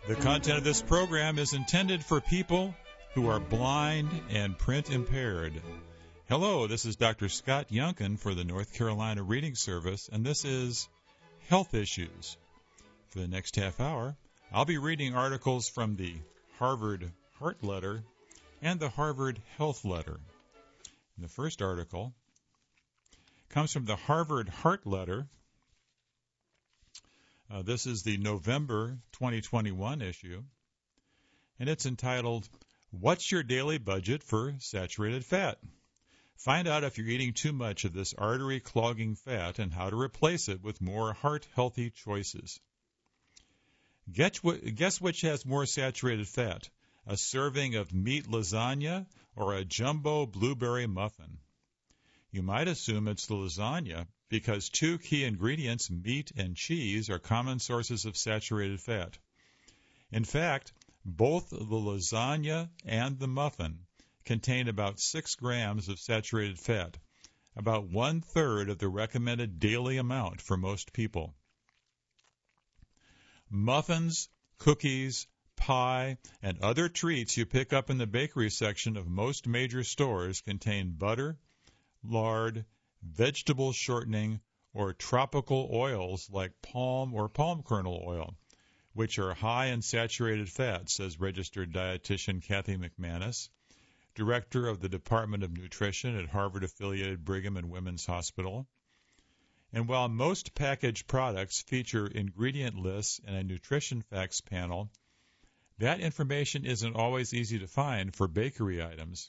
The content of this program is intended for people who are blind and print impaired. Hello, this is Dr. Scott Yunkin for the North Carolina Reading Service, and this is Health Issues. For the next half hour, I'll be reading articles from the Harvard Heart Letter and the Harvard Health Letter. And the first article comes from the Harvard Heart Letter. This is the November 2021 issue, and it's entitled, What's Your Daily Budget for Saturated Fat? Find out if you're eating too much of this artery-clogging fat and how to replace it with more heart-healthy choices. Guess which has more saturated fat, a serving of meat lasagna or a jumbo blueberry muffin? You might assume it's the lasagna, because two key ingredients, meat and cheese, are common sources of saturated fat. In fact, both the lasagna and the muffin contain about 6 grams of saturated fat, about 1/3 of the recommended daily amount for most people. Muffins, cookies, pie, and other treats you pick up in the bakery section of most major stores contain butter, lard, vegetable shortening, or tropical oils like palm or palm kernel oil, which are high in saturated fat, says registered dietitian Kathy McManus, director of the Department of Nutrition at Harvard-affiliated Brigham and Women's Hospital. And while most packaged products feature ingredient lists and a nutrition facts panel, that information isn't always easy to find for bakery items.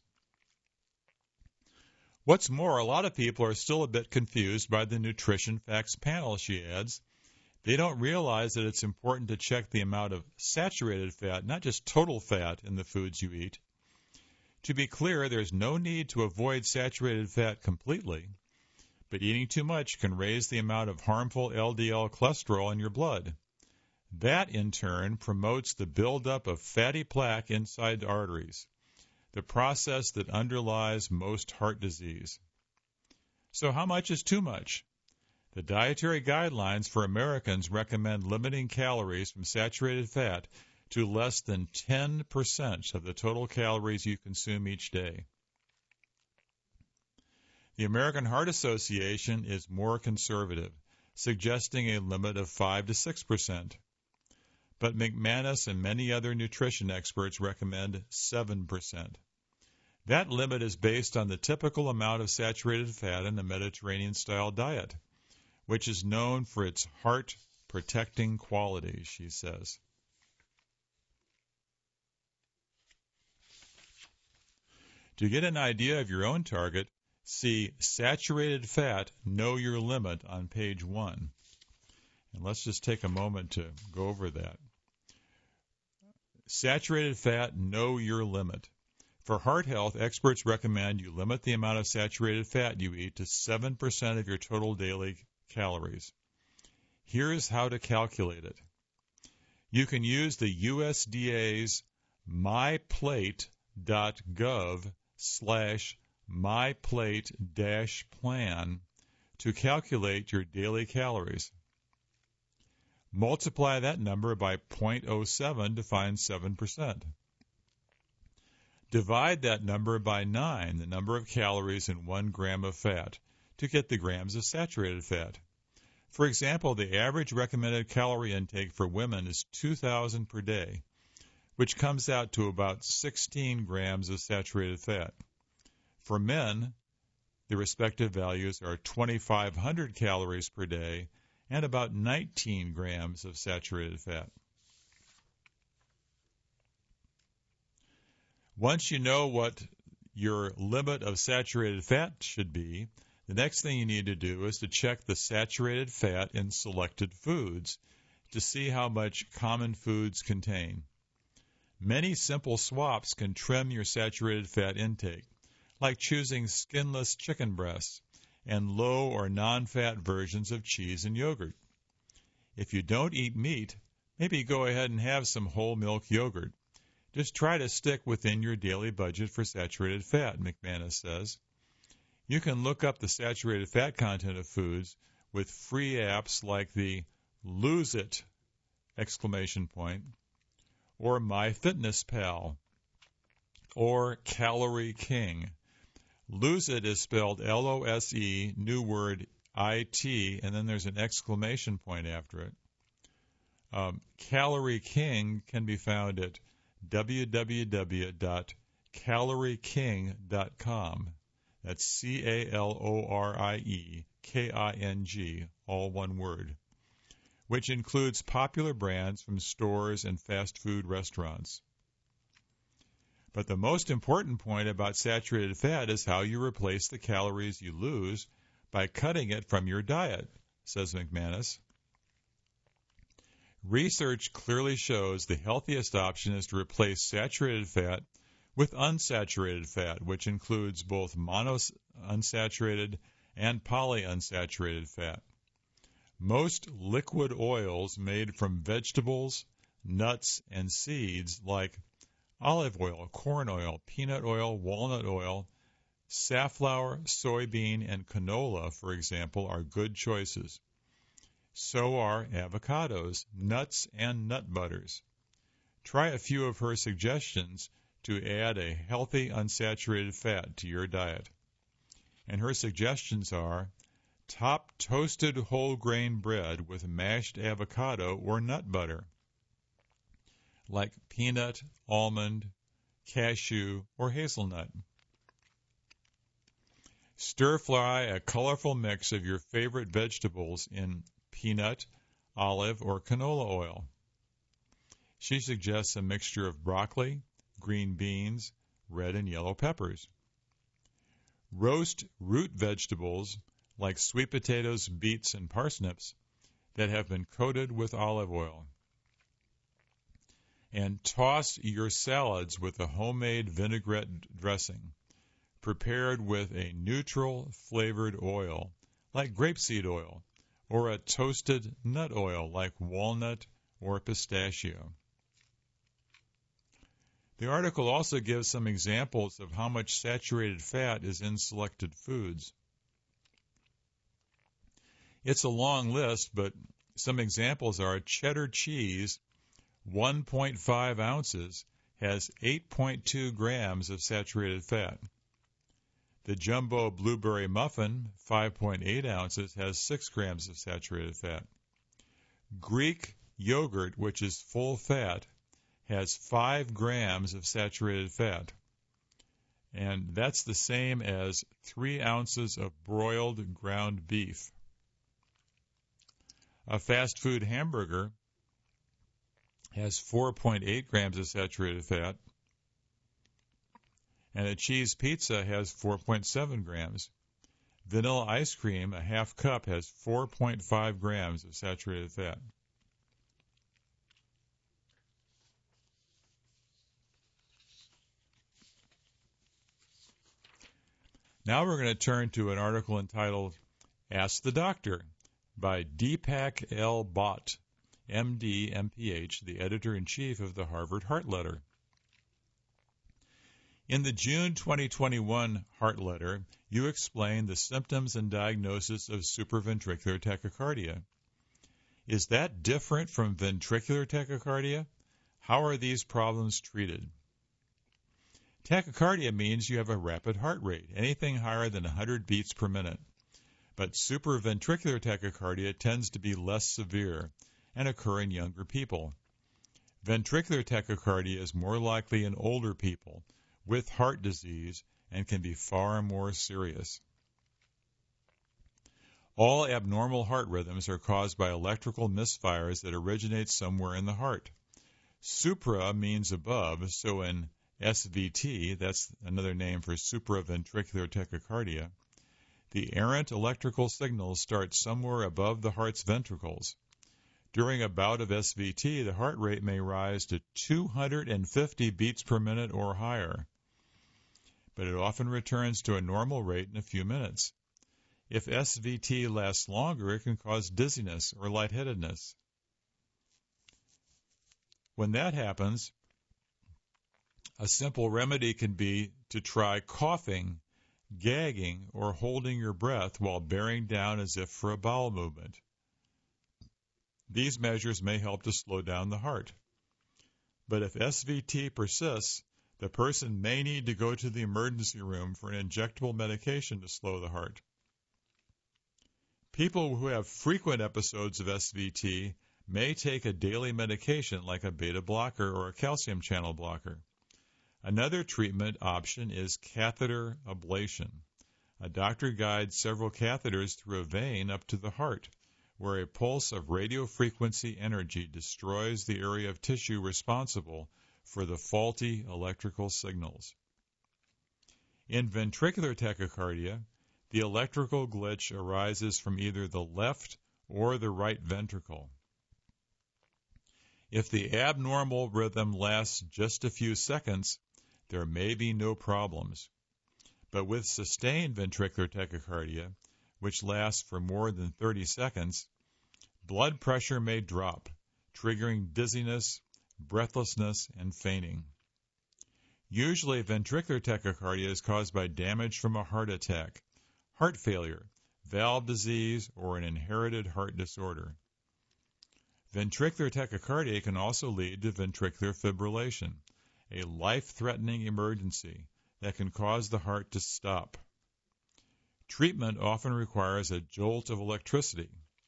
What's more, a lot of people are still a bit confused by the nutrition facts panel, she adds. They don't realize that it's important to check the amount of saturated fat, not just total fat, in the foods you eat. To be clear, there's no need to avoid saturated fat completely, but eating too much can raise the amount of harmful LDL cholesterol in your blood. That, in turn, promotes the buildup of fatty plaque inside the arteries, the process that underlies most heart disease. So how much is too much? The dietary guidelines for Americans recommend limiting calories from saturated fat to less than 10% of the total calories you consume each day. The American Heart Association is more conservative, suggesting a limit of 5 to 6%. But McManus and many other nutrition experts recommend 7%. That limit is based on the typical amount of saturated fat in a Mediterranean-style diet, which is known for its heart-protecting qualities, she says. To get an idea of your own target, see Saturated Fat, Know Your Limit on page 1. And let's just take a moment to go over that. Saturated fat, know your limit. For heart health, experts recommend you limit the amount of saturated fat you eat to 7% of your total daily calories. Here's how to calculate it. You can use the USDA's myplate.gov/myplate-plan to calculate your daily calories. Multiply that number by 0.07 to find 7%. Divide that number by 9, the number of calories in 1 gram of fat, to get the grams of saturated fat. For example, the average recommended calorie intake for women is 2,000 per day, which comes out to about 16 grams of saturated fat. For men, the respective values are 2,500 calories per day and about 19 grams of saturated fat. Once you know what your limit of saturated fat should be, the next thing you need to do is to check the saturated fat in selected foods to see how much common foods contain. Many simple swaps can trim your saturated fat intake, like choosing skinless chicken breasts and low or non-fat versions of cheese and yogurt. If you don't eat meat, maybe go ahead and have some whole milk yogurt. Just try to stick within your daily budget for saturated fat, McManus says. You can look up the saturated fat content of foods with free apps like the Lose It! or MyFitnessPal, or Calorie King. Lose It is spelled Lose, new word IT, and then there's an exclamation point after it. Calorie King can be found at www.calorieking.com. That's CalorieKing, all one word, which includes popular brands from stores and fast food restaurants. But the most important point about saturated fat is how you replace the calories you lose by cutting it from your diet, says McManus. Research clearly shows the healthiest option is to replace saturated fat with unsaturated fat, which includes both monounsaturated and polyunsaturated fat. Most liquid oils made from vegetables, nuts, and seeds like olive oil, corn oil, peanut oil, walnut oil, safflower, soybean, and canola, for example, are good choices. So are avocados, nuts, and nut butters. Try a few of her suggestions to add a healthy unsaturated fat to your diet. And her suggestions are: top toasted whole grain bread with mashed avocado or nut butter, like peanut, almond, cashew, or hazelnut. Stir fry a colorful mix of your favorite vegetables in peanut, olive, or canola oil. She suggests a mixture of broccoli, green beans, red and yellow peppers. Roast root vegetables like sweet potatoes, beets, and parsnips that have been coated with olive oil. And toss your salads with a homemade vinaigrette dressing, prepared with a neutral flavored oil like grapeseed oil, or a toasted nut oil like walnut or pistachio. The article also gives some examples of how much saturated fat is in selected foods. It's a long list, but some examples are cheddar cheese, 1.5 ounces, has 8.2 grams of saturated fat. The jumbo blueberry muffin, 5.8 ounces, has 6 grams of saturated fat. Greek yogurt, which is full fat, has 5 grams of saturated fat. And that's the same as 3 ounces of broiled ground beef. A fast food hamburger has 4.8 grams of saturated fat, and a cheese pizza has 4.7 grams. Vanilla ice cream, a half cup, has 4.5 grams of saturated fat. Now we're going to turn to an article entitled Ask the Doctor by Deepak L. Bhatt, M.D., M.Ph., the editor-in-chief of the Harvard Heart Letter. In the June 2021 Heart Letter, you explain the symptoms and diagnosis of supraventricular tachycardia. Is that different from ventricular tachycardia? How are these problems treated? Tachycardia means you have a rapid heart rate, anything higher than 100 beats per minute. But supraventricular tachycardia tends to be less severe and occur in younger people. Ventricular tachycardia is more likely in older people with heart disease and can be far more serious. All abnormal heart rhythms are caused by electrical misfires that originate somewhere in the heart. Supra means above, so in SVT, that's another name for supraventricular tachycardia, the errant electrical signals start somewhere above the heart's ventricles. During a bout of SVT, the heart rate may rise to 250 beats per minute or higher, but it often returns to a normal rate in a few minutes. If SVT lasts longer, it can cause dizziness or lightheadedness. When that happens, a simple remedy can be to try coughing, gagging, or holding your breath while bearing down as if for a bowel movement. These measures may help to slow down the heart. But if SVT persists, the person may need to go to the emergency room for an injectable medication to slow the heart. People who have frequent episodes of SVT may take a daily medication like a beta blocker or a calcium channel blocker. Another treatment option is catheter ablation. A doctor guides several catheters through a vein up to the heart, where a pulse of radiofrequency energy destroys the area of tissue responsible for the faulty electrical signals. In ventricular tachycardia, the electrical glitch arises from either the left or the right ventricle. If the abnormal rhythm lasts just a few seconds, there may be no problems. But with sustained ventricular tachycardia, which lasts for more than 30 seconds, blood pressure may drop, triggering dizziness, breathlessness, and fainting. Usually, ventricular tachycardia is caused by damage from a heart attack, heart failure, valve disease, or an inherited heart disorder. Ventricular tachycardia can also lead to ventricular fibrillation, a life-threatening emergency that can cause the heart to stop. Treatment often requires a jolt of electricity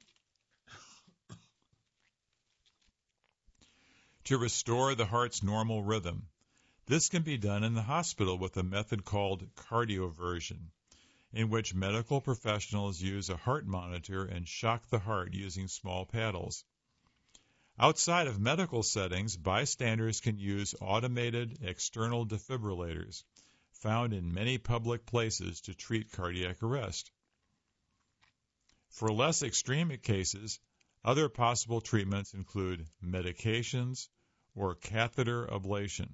to restore the heart's normal rhythm. This can be done in the hospital with a method called cardioversion, in which medical professionals use a heart monitor and shock the heart using small paddles. Outside of medical settings, bystanders can use automated external defibrillators found in many public places to treat cardiac arrest. For less extreme cases, other possible treatments include medications or catheter ablation.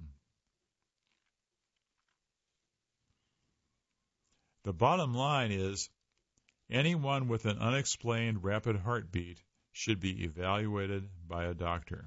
The bottom line is, anyone with an unexplained rapid heartbeat should be evaluated by a doctor.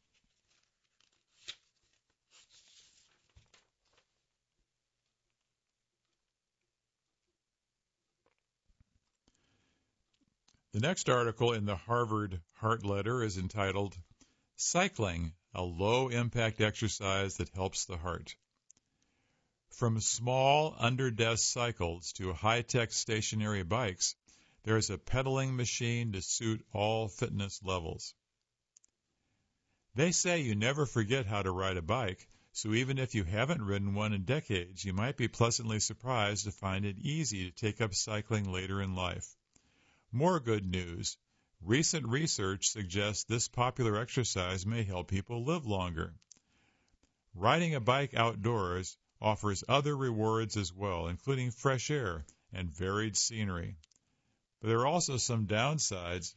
The next article in the Harvard Heart Letter is entitled, Cycling, a Low-Impact Exercise That Helps the Heart. From small under-desk cycles to high-tech stationary bikes, there is a pedaling machine to suit all fitness levels. They say you never forget how to ride a bike, so even if you haven't ridden one in decades, you might be pleasantly surprised to find it easy to take up cycling later in life. More good news. Recent research suggests this popular exercise may help people live longer. Riding a bike outdoors offers other rewards as well, including fresh air and varied scenery. But there are also some downsides,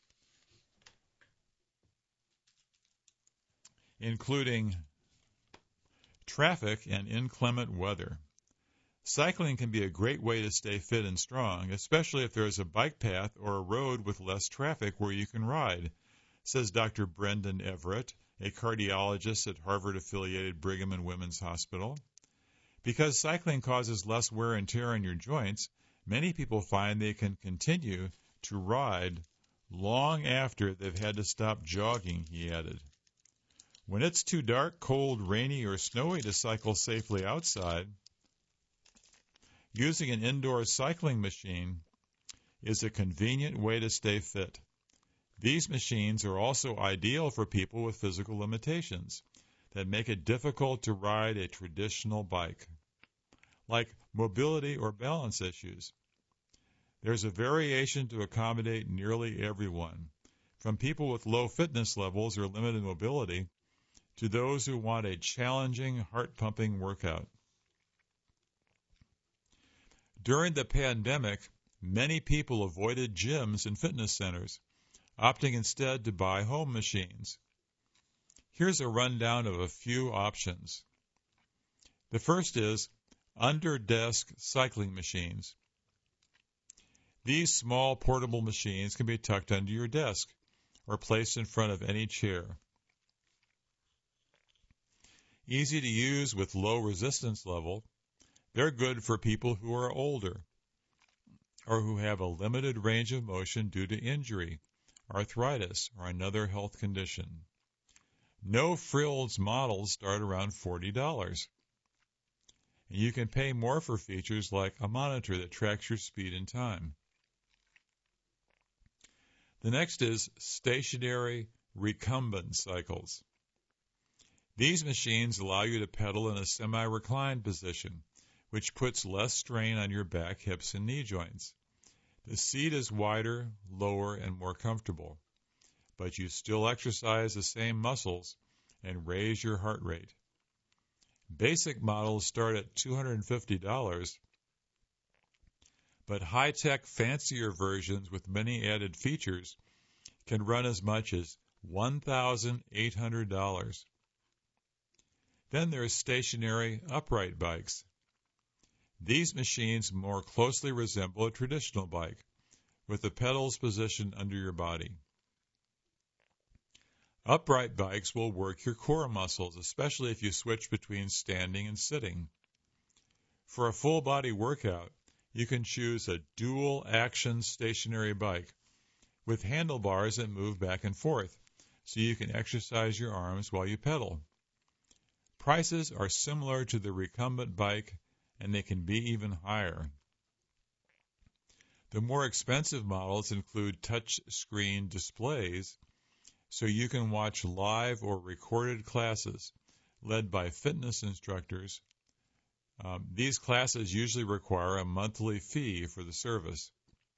including traffic and inclement weather. Cycling can be a great way to stay fit and strong, especially if there is a bike path or a road with less traffic where you can ride, says Dr. Brendan Everett, a cardiologist at Harvard-affiliated Brigham and Women's Hospital. Because cycling causes less wear and tear on your joints, many people find they can continue to ride long after they've had to stop jogging, he added. When it's too dark, cold, rainy, or snowy to cycle safely outside, using an indoor cycling machine is a convenient way to stay fit. These machines are also ideal for people with physical limitations that make it difficult to ride a traditional bike, like mobility or balance issues. There's a variation to accommodate nearly everyone, from people with low fitness levels or limited mobility to those who want a challenging, heart-pumping workout. During the pandemic, many people avoided gyms and fitness centers, opting instead to buy home machines. Here's a rundown of a few options. The first is under-desk cycling machines. These small portable machines can be tucked under your desk or placed in front of any chair. Easy to use with low resistance level, they're good for people who are older or who have a limited range of motion due to injury, arthritis, or another health condition. No frills models start around $40. And you can pay more for features like a monitor that tracks your speed and time. The next is stationary recumbent cycles. These machines allow you to pedal in a semi-reclined position, which puts less strain on your back, hips, and knee joints. The seat is wider, lower, and more comfortable, but you still exercise the same muscles and raise your heart rate. Basic models start at $250, but high-tech, fancier versions with many added features can run as much as $1,800. Then there's stationary upright bikes. These machines more closely resemble a traditional bike, with the pedals positioned under your body. Upright bikes will work your core muscles, especially if you switch between standing and sitting. For a full-body workout, you can choose a dual-action stationary bike with handlebars that move back and forth, so you can exercise your arms while you pedal. Prices are similar to the recumbent bike, and they can be even higher. The more expensive models include touch-screen displays, so you can watch live or recorded classes led by fitness instructors. These classes usually require a monthly fee for the service.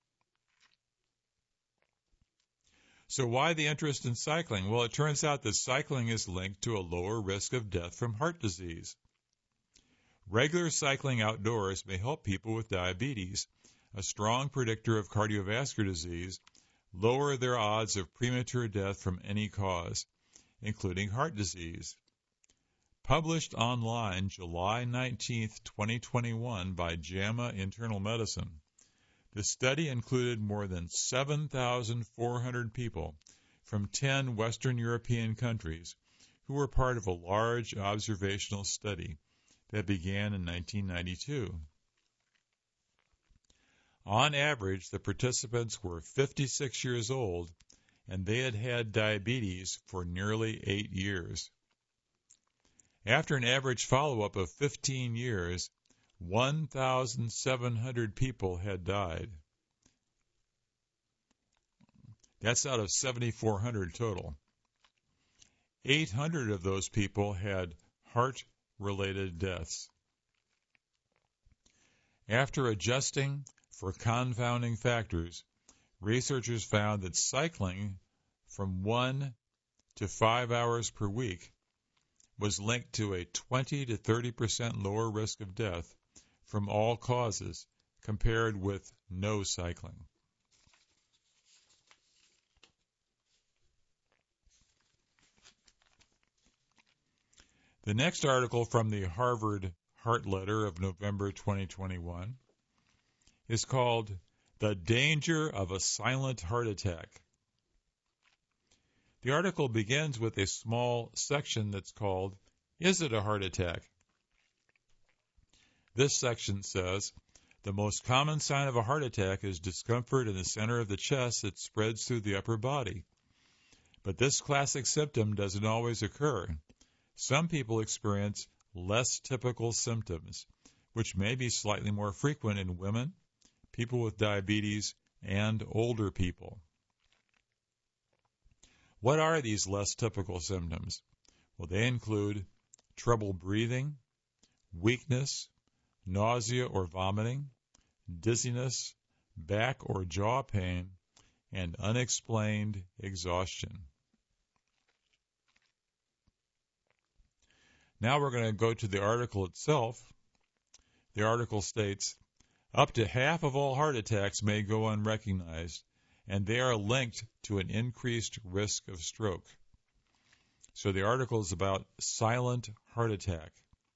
So why the interest in cycling? Well, it turns out that cycling is linked to a lower risk of death from heart disease. Regular cycling outdoors may help people with diabetes, a strong predictor of cardiovascular disease, lower their odds of premature death from any cause, including heart disease. Published online July 19, 2021 by JAMA Internal Medicine, the study included more than 7,400 people from 10 Western European countries who were part of a large observational study that began in 1992. On average, the participants were 56 years old, and they had had diabetes for nearly 8 years. After an average follow-up of 15 years, 1,700 people had died. That's out of 7,400 total. 800 of those people had heart-related deaths. After adjusting for confounding factors, researchers found that cycling from 1 to 5 hours per week was linked to a 20 to 30% lower risk of death from all causes compared with no cycling. The next article from the Harvard Heart Letter of November 2021 is called The Danger of a Silent Heart Attack. The article begins with a small section that's called, Is it a heart attack? This section says, the most common sign of a heart attack is discomfort in the center of the chest that spreads through the upper body. But this classic symptom doesn't always occur. Some people experience less typical symptoms, which may be slightly more frequent in women, people with diabetes, and older people. What are these less typical symptoms? Well, they include trouble breathing, weakness, nausea or vomiting, dizziness, back or jaw pain, and unexplained exhaustion. Now we're going to go to the article itself. The article states, up to half of all heart attacks may go unrecognized, and they are linked to an increased risk of stroke. So the article is about silent heart attack.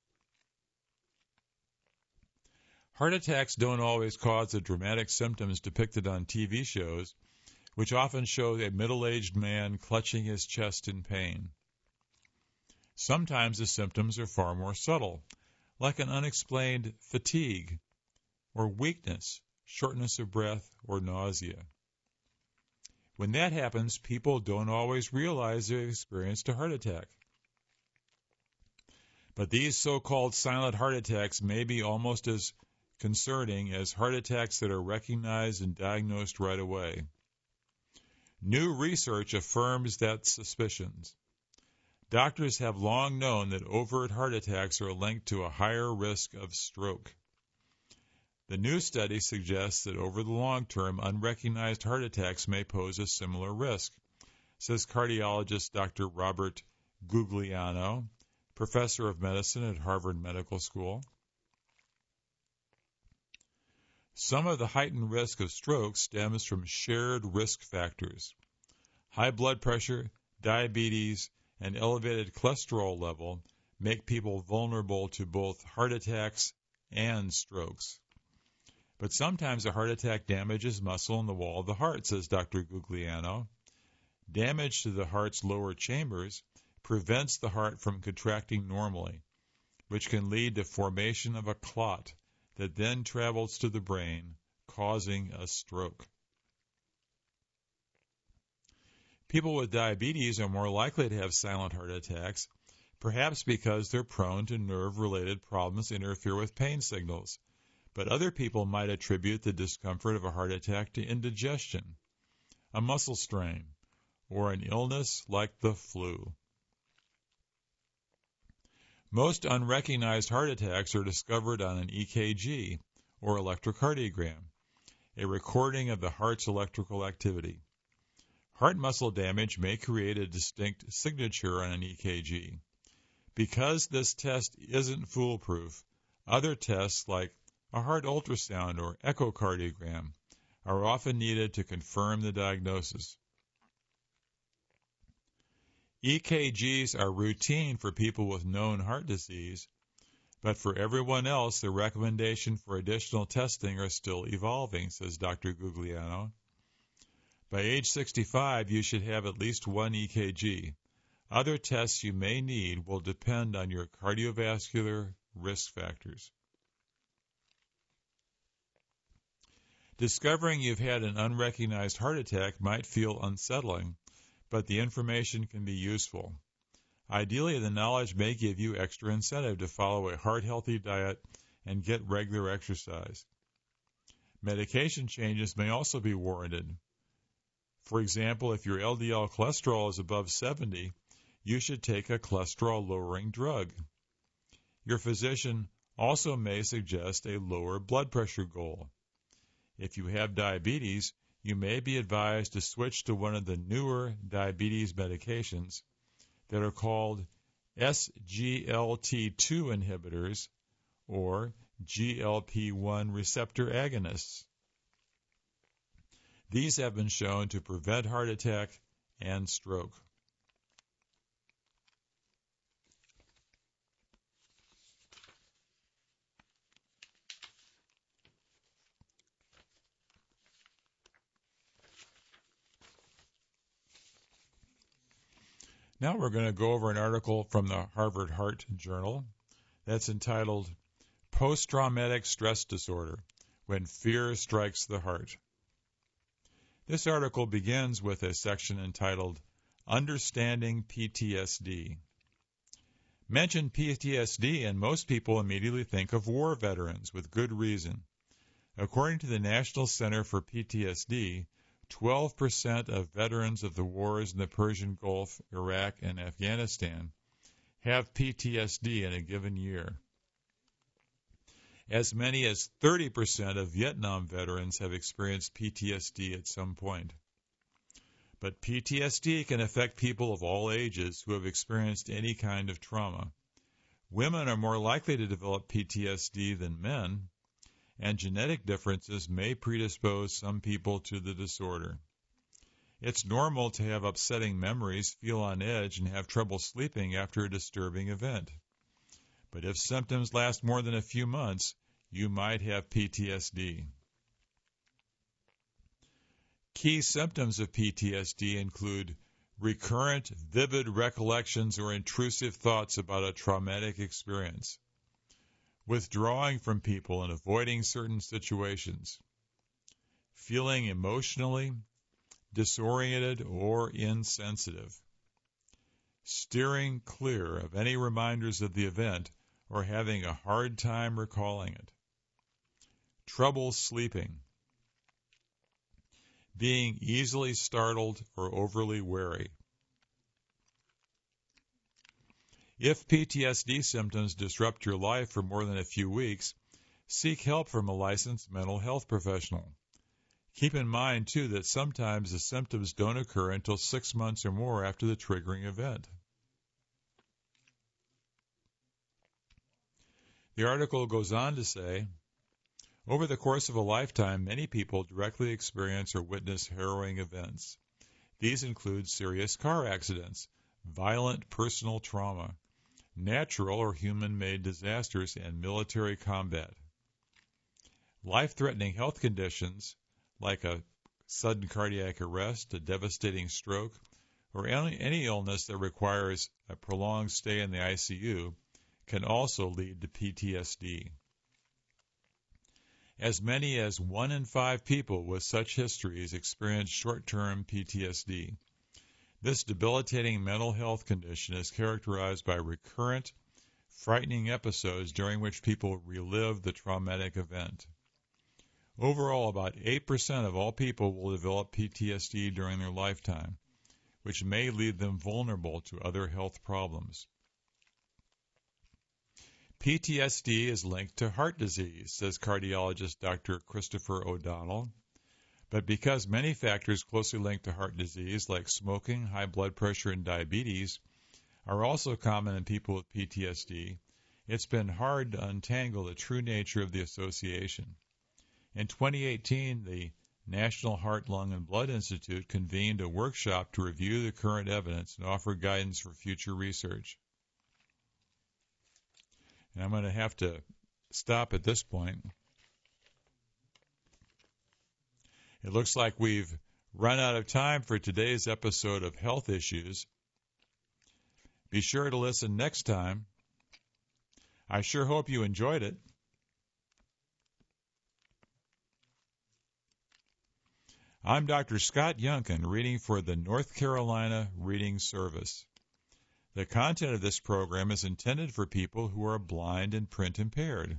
Heart attacks don't always cause the dramatic symptoms depicted on TV shows, which often show a middle-aged man clutching his chest in pain. Sometimes the symptoms are far more subtle, like an unexplained fatigue, or weakness, shortness of breath, or nausea. When that happens, people don't always realize they've experienced a heart attack. But these so-called silent heart attacks may be almost as concerning as heart attacks that are recognized and diagnosed right away. New research affirms that suspicions. Doctors have long known that overt heart attacks are linked to a higher risk of stroke. The new study suggests that over the long term, unrecognized heart attacks may pose a similar risk, says cardiologist Dr. Robert Gugliano, professor of medicine at Harvard Medical School. Some of the heightened risk of stroke stems from shared risk factors. High blood pressure, diabetes, and elevated cholesterol level make people vulnerable to both heart attacks and strokes. But sometimes a heart attack damages muscle in the wall of the heart, says Dr. Gugliano. Damage to the heart's lower chambers prevents the heart from contracting normally, which can lead to formation of a clot that then travels to the brain, causing a stroke. People with diabetes are more likely to have silent heart attacks, perhaps because they're prone to nerve-related problems that interfere with pain signals. But other people might attribute the discomfort of a heart attack to indigestion, a muscle strain, or an illness like the flu. Most unrecognized heart attacks are discovered on an EKG, or electrocardiogram, a recording of the heart's electrical activity. Heart muscle damage may create a distinct signature on an EKG. Because this test isn't foolproof, other tests like a heart ultrasound or echocardiogram are often needed to confirm the diagnosis. EKGs are routine for people with known heart disease, but for everyone else, the recommendation for additional testing are still evolving, says Dr. Gugliano. By age 65, you should have at least one EKG. Other tests you may need will depend on your cardiovascular risk factors. Discovering you've had an unrecognized heart attack might feel unsettling, but the information can be useful. Ideally, the knowledge may give you extra incentive to follow a heart-healthy diet and get regular exercise. Medication changes may also be warranted. For example, if your LDL cholesterol is above 70, you should take a cholesterol-lowering drug. Your physician also may suggest a lower blood pressure goal. If you have diabetes, you may be advised to switch to one of the newer diabetes medications that are called SGLT2 inhibitors or GLP-1 receptor agonists. These have been shown to prevent heart attack and stroke. Now we're going to go over an article from the Harvard Heart Journal that's entitled Post-Traumatic Stress Disorder, When Fear Strikes the Heart. This article begins with a section entitled Understanding PTSD. Mention PTSD and most people immediately think of war veterans with good reason. According to the National Center for PTSD, 12% of veterans of the wars in the Persian Gulf, Iraq, and Afghanistan have PTSD in a given year. As many as 30% of Vietnam veterans have experienced PTSD at some point. But PTSD can affect people of all ages who have experienced any kind of trauma. Women are more likely to develop PTSD than men, and genetic differences may predispose some people to the disorder. It's normal to have upsetting memories, feel on edge, and have trouble sleeping after a disturbing event. But if symptoms last more than a few months, you might have PTSD. Key symptoms of PTSD include recurrent, vivid recollections or intrusive thoughts about a traumatic experience, withdrawing from people and avoiding certain situations, feeling emotionally, disoriented, or insensitive. Steering clear of any reminders of the event or having a hard time recalling it. Trouble sleeping. Being easily startled or overly wary. If PTSD symptoms disrupt your life for more than a few weeks, seek help from a licensed mental health professional. Keep in mind, too, that sometimes the symptoms don't occur until 6 months or more after the triggering event. The article goes on to say, over the course of a lifetime, many people directly experience or witness harrowing events. These include serious car accidents, violent personal trauma, natural or human-made disasters, and military combat. Life-threatening health conditions, like a sudden cardiac arrest, a devastating stroke, or any illness that requires a prolonged stay in the ICU, can also lead to PTSD. As many as 1 in 5 people with such histories experience short-term PTSD. This debilitating mental health condition is characterized by recurrent, frightening episodes during which people relive the traumatic event. Overall, about 8% of all people will develop PTSD during their lifetime, which may leave them vulnerable to other health problems. PTSD is linked to heart disease, says cardiologist Dr. Christopher O'Donnell. But because many factors closely linked to heart disease, like smoking, high blood pressure, and diabetes, are also common in people with PTSD, it's been hard to untangle the true nature of the association. In 2018, the National Heart, Lung, and Blood Institute convened a workshop to review the current evidence and offer guidance for future research. And I'm going to have to stop at this point. It looks like we've run out of time for today's episode of Health Issues. Be sure to listen next time. I sure hope you enjoyed it. I'm Dr. Scott Yunkin, reading for the North Carolina Reading Service. The content of this program is intended for people who are blind and print impaired.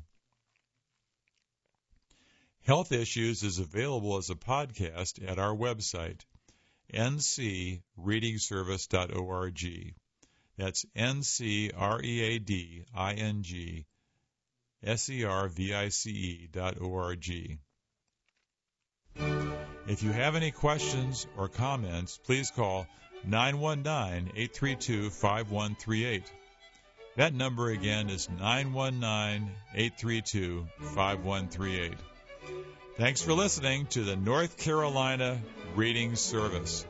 Health Issues is available as a podcast at our website, ncreadingservice.org. That's ncreadingservice.org. If you have any questions or comments, please call 919-832-5138. That number again is 919-832-5138. Thanks for listening to the North Carolina Reading Service.